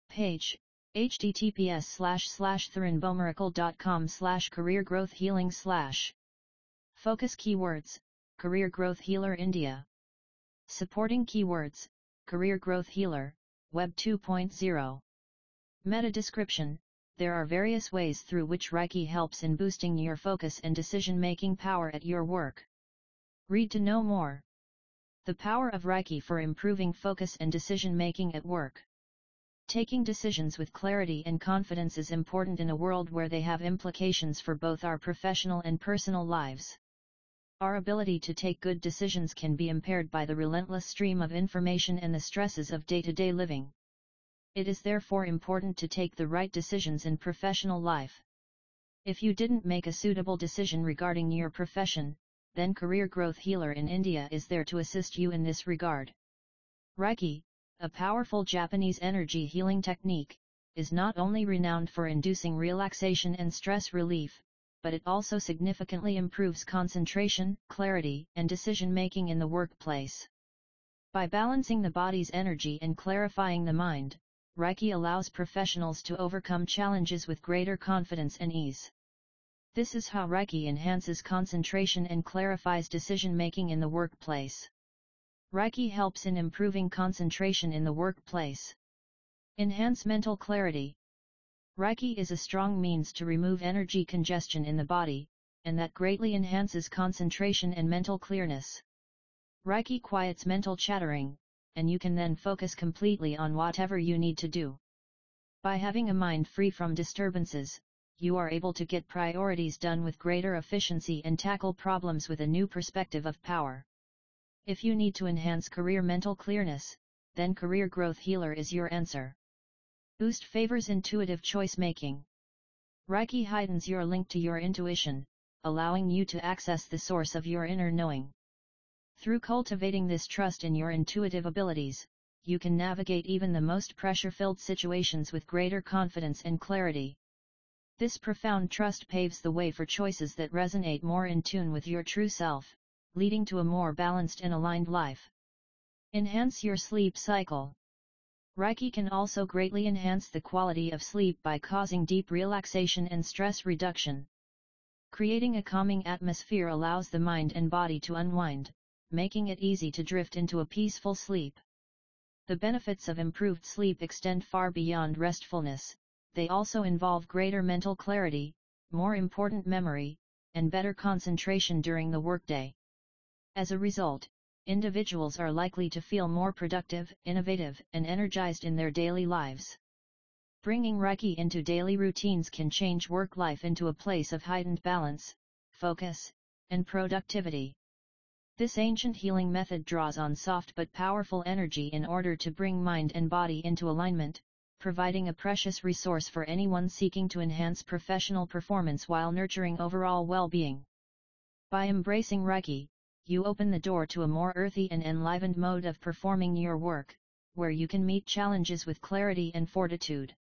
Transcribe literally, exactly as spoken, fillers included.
Page, https slash slash therinbomiracle.com slash career growth healing slash. Focus keywords, Career Growth Healer India. Supporting keywords, Career Growth Healer, Web two point oh. Meta description: there are various ways through which Reiki helps in boosting your focus and decision-making power at your work. Read to know more. The power of Reiki for improving focus and decision-making at work. Taking decisions with clarity and confidence is important in a world where they have implications for both our professional and personal lives. Our ability to take good decisions can be impaired by the relentless stream of information and the stresses of day-to-day living. It is therefore important to take the right decisions in professional life. If you didn't make a suitable decision regarding your profession, then Career Growth Healer in India is there to assist you in this regard. Reiki, a powerful Japanese energy healing technique, is not only renowned for inducing relaxation and stress relief, but it also significantly improves concentration, clarity, and decision-making in the workplace. By balancing the body's energy and clarifying the mind, Reiki allows professionals to overcome challenges with greater confidence and ease. This is how Reiki enhances concentration and clarifies decision-making in the workplace. Reiki helps in improving concentration in the workplace. Enhance mental clarity. Reiki is a strong means to remove energy congestion in the body, and that greatly enhances concentration and mental clearness. Reiki quiets mental chattering, and you can then focus completely on whatever you need to do. By having a mind free from disturbances, you are able to get priorities done with greater efficiency and tackle problems with a new perspective of power. If you need to enhance career mental clearness, then Career Growth Healer is your answer. Boost favors intuitive choice making. Reiki heightens your link to your intuition, allowing you to access the source of your inner knowing. Through cultivating this trust in your intuitive abilities, you can navigate even the most pressure-filled situations with greater confidence and clarity. This profound trust paves the way for choices that resonate more in tune with your true self, leading to a more balanced and aligned life. Enhance your sleep cycle. Reiki can also greatly enhance the quality of sleep by causing deep relaxation and stress reduction. Creating a calming atmosphere allows the mind and body to unwind, making it easy to drift into a peaceful sleep. The benefits of improved sleep extend far beyond restfulness. They also involve greater mental clarity, more important memory, and better concentration during the workday. As a result, individuals are likely to feel more productive, innovative, and energized in their daily lives. Bringing Reiki into daily routines can change work life into a place of heightened balance, focus, and productivity. This ancient healing method draws on soft but powerful energy in order to bring mind and body into alignment, providing a precious resource for anyone seeking to enhance professional performance while nurturing overall well-being. By embracing Reiki, you open the door to a more earthy and enlivened mode of performing your work, where you can meet challenges with clarity and fortitude.